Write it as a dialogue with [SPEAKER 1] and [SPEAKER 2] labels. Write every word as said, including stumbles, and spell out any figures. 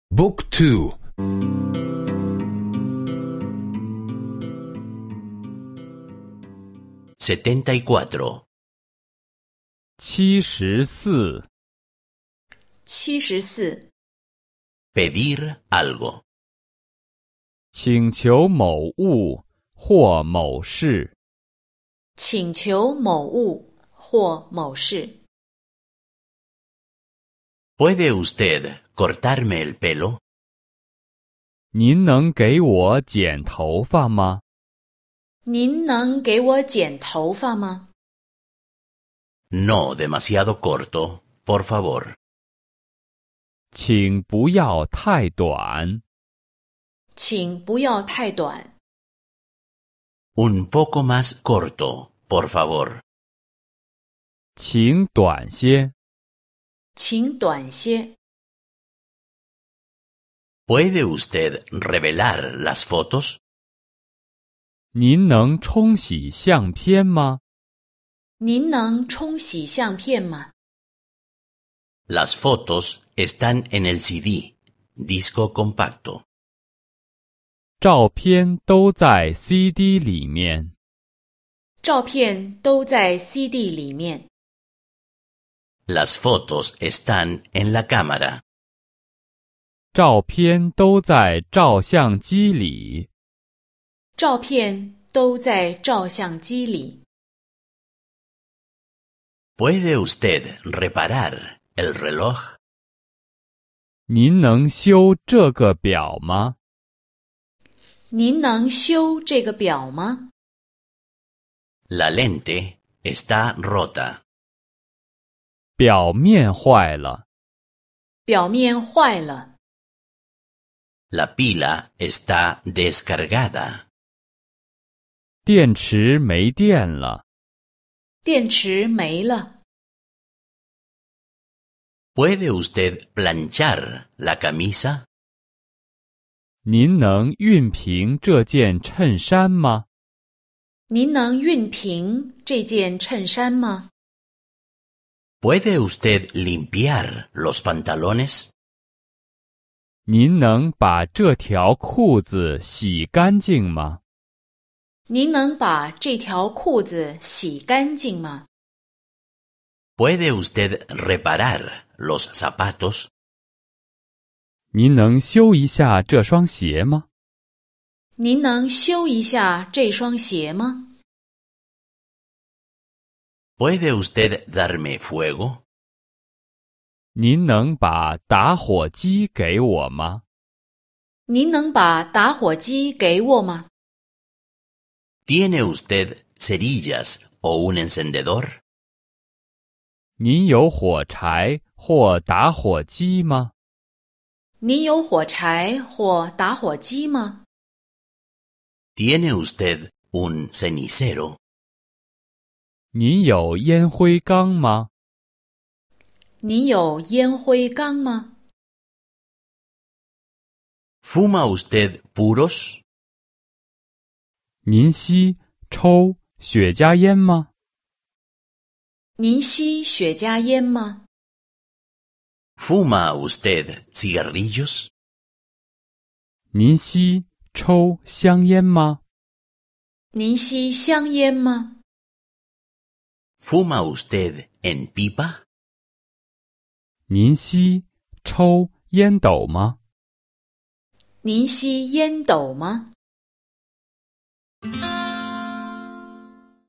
[SPEAKER 1] Book two.
[SPEAKER 2] setenta y cuatro.
[SPEAKER 3] 七十四，
[SPEAKER 4] 七十四，
[SPEAKER 2] Pedir algo.
[SPEAKER 3] 请求某物或某事。
[SPEAKER 4] 请求某物或某事。
[SPEAKER 2] ¿Puede usted cortarme el pelo?
[SPEAKER 3] 您能给我剪头发吗？
[SPEAKER 4] 您能给我剪头发吗？
[SPEAKER 2] No demasiado corto, por favor.
[SPEAKER 3] 请不要太短。
[SPEAKER 4] 请不要太短。
[SPEAKER 2] Un poco más corto, por favor.
[SPEAKER 3] 请短些。
[SPEAKER 4] 请短些。
[SPEAKER 2] ¿Puede usted revelar las fotos?
[SPEAKER 3] 您能冲洗相片吗？
[SPEAKER 4] 您能冲洗相片吗？
[SPEAKER 2] Las fotos están en el C D, disco compacto.
[SPEAKER 3] 照片都在 C D 里面。
[SPEAKER 4] 照片都在 C D 里面。
[SPEAKER 2] Las fotos están en la cámara.
[SPEAKER 3] 照片都在照相机里。
[SPEAKER 4] 照片都在照相机里。
[SPEAKER 2] ¿Puede usted reparar el reloj?
[SPEAKER 3] 您能修这个表吗？
[SPEAKER 4] 您能修这个表吗？
[SPEAKER 2] La lente está rota.
[SPEAKER 3] 表面坏了。
[SPEAKER 4] 表面坏了。
[SPEAKER 2] La pila está descargada.
[SPEAKER 3] 电池没电了。
[SPEAKER 4] 电池没了。
[SPEAKER 2] ¿Puede usted planchar la camisa?
[SPEAKER 3] 您能熨平这件衬衫吗？
[SPEAKER 4] 您能熨平这件衬衫吗？
[SPEAKER 2] ¿Puede usted limpiar los pantalones?
[SPEAKER 3] 您能把这条裤子洗干净吗？
[SPEAKER 4] 您能把这条裤子洗干净吗？
[SPEAKER 2] ¿Puede usted reparar los zapatos?
[SPEAKER 3] 您能修一下这双鞋吗？
[SPEAKER 4] 您能修一下这双鞋吗？
[SPEAKER 2] ¿Puede usted darme fuego?
[SPEAKER 3] 您能把打火机给我吗？
[SPEAKER 4] 您能把打火机给我吗？
[SPEAKER 2] ¿Tiene usted cerillas o un encendedor?
[SPEAKER 3] 您有火柴或打火机吗？
[SPEAKER 4] 您有火柴或打火机吗？
[SPEAKER 2] ¿Tiene usted un cenicero?
[SPEAKER 3] 您有烟灰缸吗？
[SPEAKER 4] 您有烟灰缸吗？
[SPEAKER 2] ¿Fuma usted puros?
[SPEAKER 3] 您吸、抽雪茄烟吗？
[SPEAKER 4] 您吸雪茄烟吗？
[SPEAKER 2] ¿Fuma usted cigarrillos?
[SPEAKER 3] 您吸、抽香烟吗？
[SPEAKER 4] 您吸香烟吗？
[SPEAKER 2] ¿Fuma usted en pipa?
[SPEAKER 3] 您吸、抽烟斗吗？
[SPEAKER 4] 您吸烟斗吗？